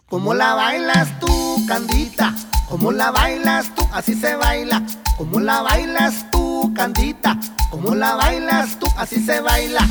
¿Cómo la bailas tú, Candita? ¿Cómo la bailas tú? Así se baila. ¿Cómo la bailas tú, Candita? ¿Cómo la bailas tú? Así se baila.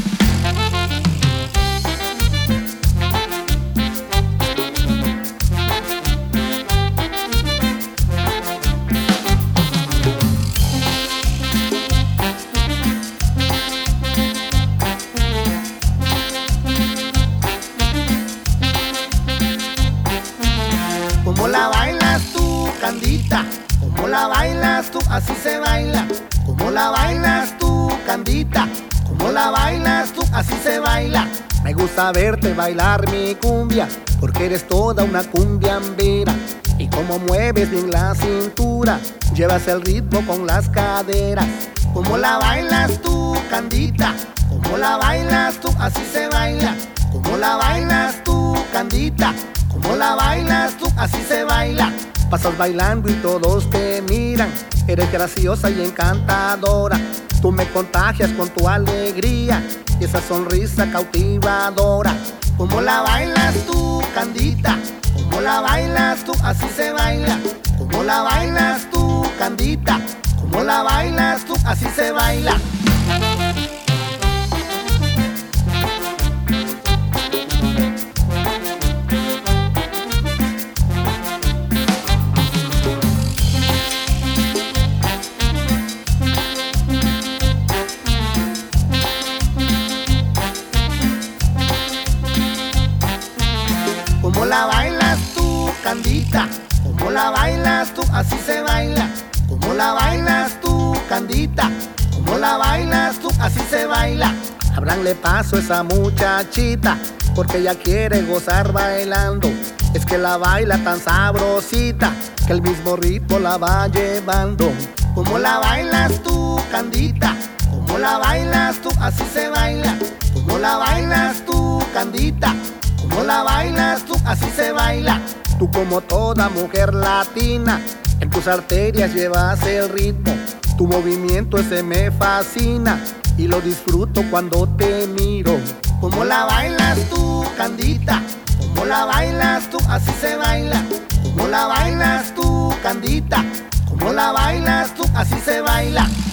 ¿Cómo la bailas tú, Candita? ¿Cómo la bailas tú? Así se baila. ¿Cómo la bailas tú, Candita? ¿Cómo la bailas tú? Así se baila. Me gusta verte bailar mi cumbia, porque eres toda una cumbiambera. Y cómo mueves bien la cintura, llevas el ritmo con las caderas. ¿Cómo la bailas tú, Candita? ¿Cómo la bailas tú? Así se baila. ¿Cómo la bailas tú, Candita? ¿Cómo la bailas tú? Así se baila. Pasas bailando y todos te miran. Eres graciosa y encantadora. Tú me contagias con tu alegría y esa sonrisa cautivadora. ¿Cómo la bailas tú, Candita? ¿Cómo la bailas tú? Así se baila. ¿Cómo la bailas tú, Candita? ¿Cómo la bailas tú? Así se baila. ¿Cómo la bailas tú, Candita? ¿Cómo la bailas tú? Así se baila. ¿Cómo la bailas tú, Candita? ¿Cómo la bailas tú? Así se baila. Abranle paso a esa muchachita, porque ella quiere gozar bailando. Es que la baila tan sabrosita, que el mismo ritmo la va llevando. ¿Cómo la bailas tú, Candita? ¿Cómo la bailas tú? Así se baila. ¿Cómo la bailas tú, Candita? ¿Cómo la bailas tú? Así se baila. Tú como toda mujer latina, en tus arterias llevas el ritmo. Tu movimiento ese me fascina y lo disfruto cuando te miro. ¿Cómo la bailas tú, Candita? ¿Cómo la bailas tú? Así se baila. ¿Cómo la bailas tú, Candita? ¿Cómo la bailas tú? Así se baila.